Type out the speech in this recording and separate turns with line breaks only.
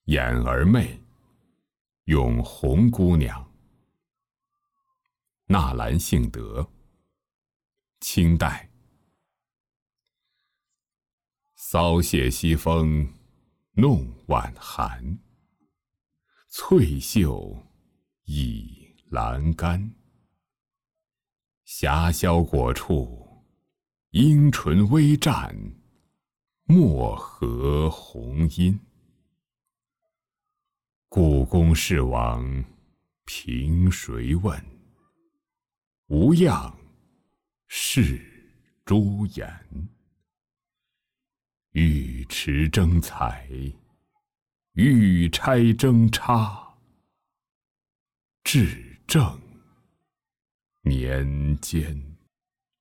眼儿媚，咏红姑娘。纳兰性德，清代。骚谢西风，弄晚寒。翠袖倚阑干。霞霄果处，樱唇微绽，漠河红阴。故宫事王凭谁问？无恙是朱颜。玉池争彩，玉钗争插，至正年间。